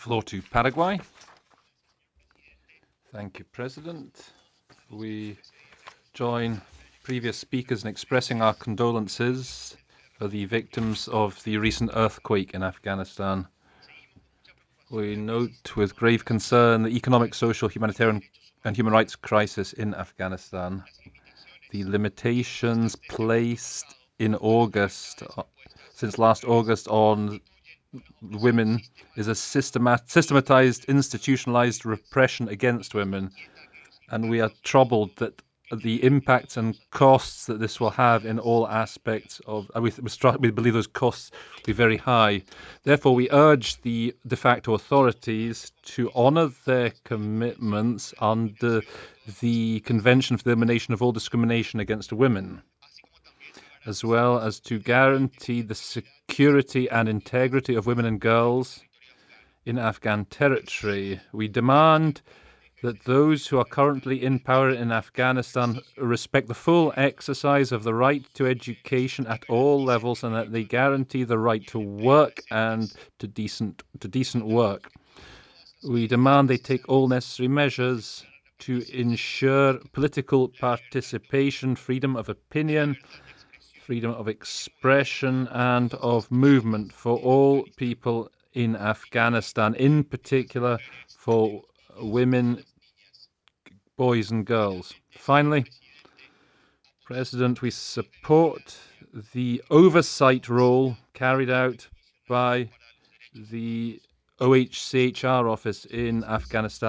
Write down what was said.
floor to Paraguay. Thank you, President. We join previous speakers in expressing our condolences for the victims of the recent earthquake in Afghanistan. We note with grave concern the economic, social, humanitarian and human rights crisis in Afghanistan. The limitations placed in August, since last August, on women is a systematized, institutionalized repression against women, and we are troubled that the impacts and costs that this will have in all aspects of, we believe those costs will be very high. Therefore, we urge the de facto authorities to honor their commitments under the Convention for the Elimination of All Discrimination Against Women, as well as to guarantee the security and integrity of women and girls in Afghan territory. We demand that those who are currently in power in Afghanistan respect the full exercise of the right to education at all levels, and that they guarantee the right to work and to decent work. We demand they take all necessary measures to ensure political participation, freedom of opinion, freedom of expression, and of movement for all people in Afghanistan, in particular for women, boys and girls. Finally, President, we support the oversight role carried out by the OHCHR office in Afghanistan